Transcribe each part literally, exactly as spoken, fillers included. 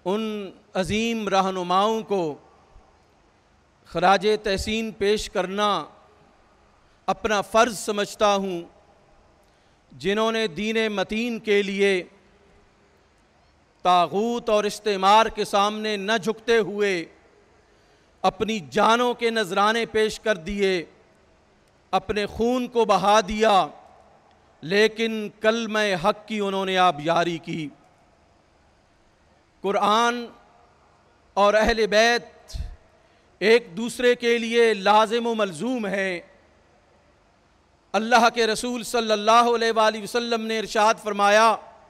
उन अजीम रहनुमाओं को खराज तहसीन पेश करना अपना फ़र्ज़ समझता हूँ, जिन्होंने दीन मतीन के लिए तागूत और इस्तेमार के सामने न झुकते हुए अपनी जानों के नजराने पेश कर दिए, अपने खून को बहा दिया, लेकिन कलमे हक़ की उन्होंने आबियारी की। कुरान और अहले बैत एक दूसरे के लिए लाज़िम व मलज़ूम है। अल्लाह के रसूल सल्लल्लाहु अलैहि वसल्लम ने इरशाद फरमाया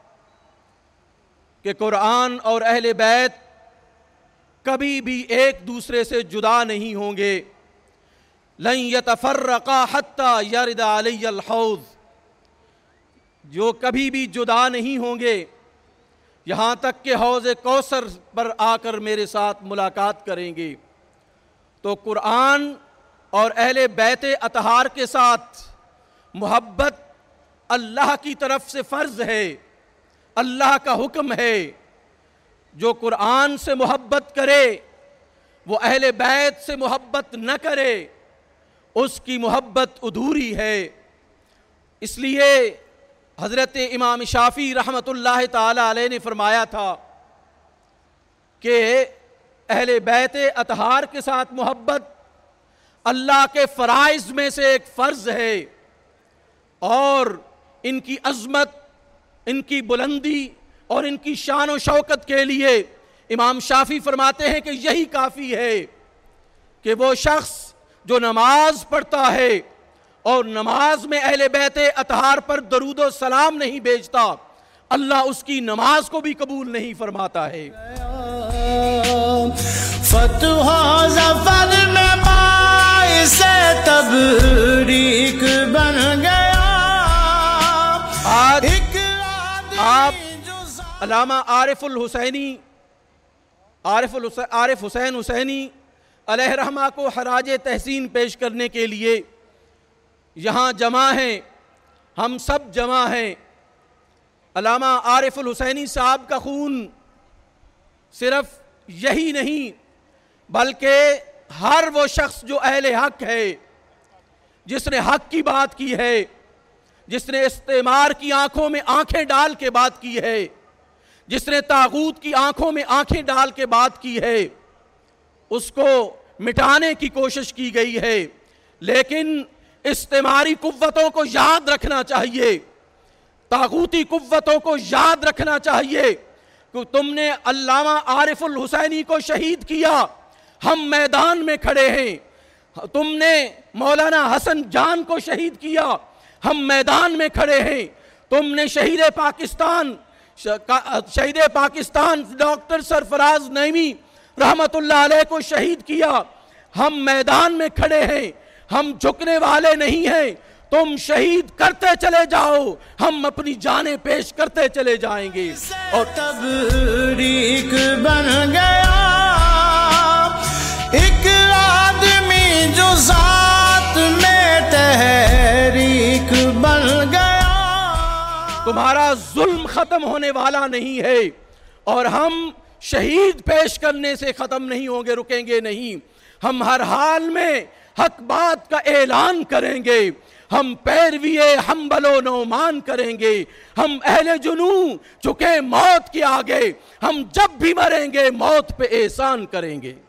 कि कुरान और अहले बैत कभी भी एक दूसरे से जुदा नहीं होंगे। लन यतफर्रक़ा हत्ता यरदा अलैयल हौज़, जो कभी भी जुदा नहीं होंगे यहाँ तक कि हौज़ कौसर पर आकर मेरे साथ मुलाकात करेंगे। तो कुरान और अहले बैत अतहार के साथ मोहब्बत अल्लाह की तरफ से फ़र्ज़ है, अल्लाह का हुक्म है। जो कुरान से मोहब्बत करे वो अहले बैत से मोहब्बत न करे, उसकी मोहब्बत अधूरी है। इसलिए हज़रत इमाम शाफ़ी रहमतुल्लाह ताला अलैह ने फरमाया था कि अहले बैत अतहार के साथ मोहब्बत अल्लाह के फ़राइज़ में से एक फ़र्ज़ है, और इनकी अज़मत, इनकी बुलंदी और इनकी शान व शौकत के लिए इमाम शाफ़ी फरमाते हैं कि यही काफ़ी है कि वो शख्स जो नमाज पढ़ता है और नमाज में अहले बैत अतहार पर दरूद व सलाम नहीं भेजता, अल्लाह उसकी नमाज को भी कबूल नहीं फरमाता है। फतहा ज़फ़र में बाइसे तबरीक बन गया। आज आप अल्लामा आरिफुल हुसैनी आरिफुल आरिफ हुसैन हुसैनी अलैहिर्रहमा को खराज तहसीन पेश करने के लिए यहाँ जमा हैं, हम सब जमा हैं। अल्लामा आरिफुल हुसैनी साहब का खून सिर्फ यही नहीं बल्कि हर वो शख्स जो अहले हक है, जिसने हक की बात की है, जिसने इस्तेमार की आंखों में आंखें डाल के बात की है, जिसने तागूत की आंखों में आंखें डाल के बात की है, उसको मिटाने की कोशिश की गई है। लेकिन इस्तेमारी कुव्वतों को याद रखना चाहिए, तागूती कुव्वतों को याद रखना चाहिए कि तुमने अल्लामा आरिफुल हुसैनी को शहीद किया, हम मैदान में खड़े हैं। तुमने मौलाना हसन जान को शहीद किया, हम मैदान में खड़े हैं। तुमने शहीद पाकिस्तान शहीद पाकिस्तान डॉक्टर सरफराज नईमी रहमतुल्लाह अलैह को शहीद किया, हम मैदान में खड़े हैं, हम झुकने वाले नहीं हैं। तुम शहीद करते चले जाओ, हम अपनी जानें पेश करते चले जाएंगे। और तबरीक बन गया एक आदमी जो ज़ात में तहरीक बन गया। तुम्हारा जुल्म खत्म होने वाला नहीं है, और हम शहीद पेश करने से खत्म नहीं होंगे, रुकेंगे नहीं। हम हर हाल में हक बात का ऐलान करेंगे, हम पैरवीए हम्बलो नौमान करेंगे। हम अहले जुनू झुके मौत के आगे, हम जब भी मरेंगे मौत पे एहसान करेंगे।